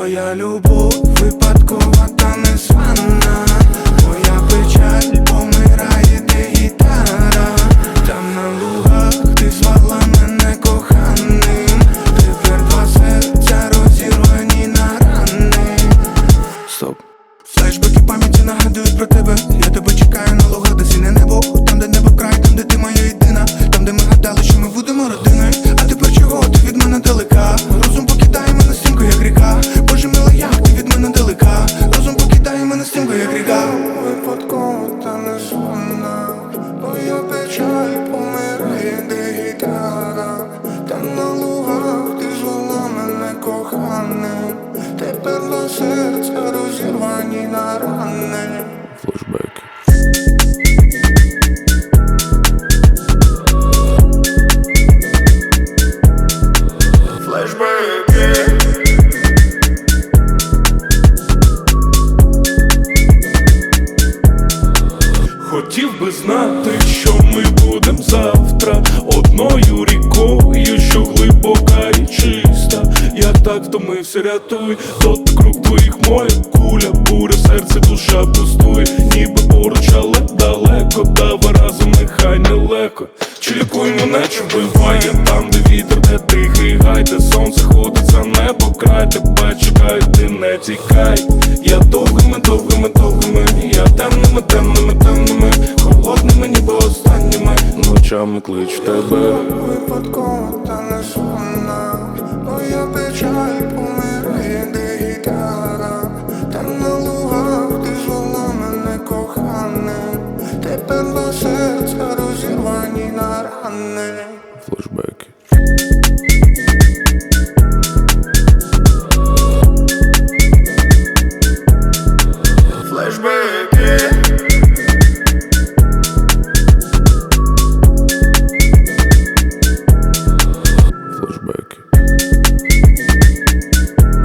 Твоя любов випадкова та незвана. Моя печаль помирає, де гітара. Там на лугах ти звала мене коханим. Тепер два серця розірвані на рани. Стоп. Флешбеки пам'яті нагадують про тебе. Я тебе чекаю на лугах, де сине небо. Там, де небо край, там, де ти моя єдина. Там, де ми гадали, що ми будемо родиною. А тепер чого ти від мене далека? Розум покидає мене стрімко, як ріка. Боже мила, як ти від мене далека? Розум покидає мене стрімко, як ріка. Випадково та незвана. Моя печаль помирає, де гітара. Там на лугах ти звала мене коханим. Тепер два серця розірвані на рани. Флешбеки. Хотів би знати, що ми будем завтра. Одною рікою, що глибока і чиста. Я так втомився, рятуй. Тот круг твоїх моя куля. Буря, серце, душа пустує. Ніби поруч, але далеко. Давай разом, нехай нелегко. Чи лікуй мене, чи вбиває. Там, де вітер, де тихий гай, де сонце ходить за небо край. Тебе чекаю, ти не тікай. Я довгими, довгими, довгими. Я темними, темними, темними. Холодними, ніби останніми ночами кличу тебе. Випадково та незвана. Моя печаль помирає, де гітара. Там на лугах ти звала мене коханим. Тепер два серця розірвані на рани. Флешбеки. Флешбеки. Флешбеки.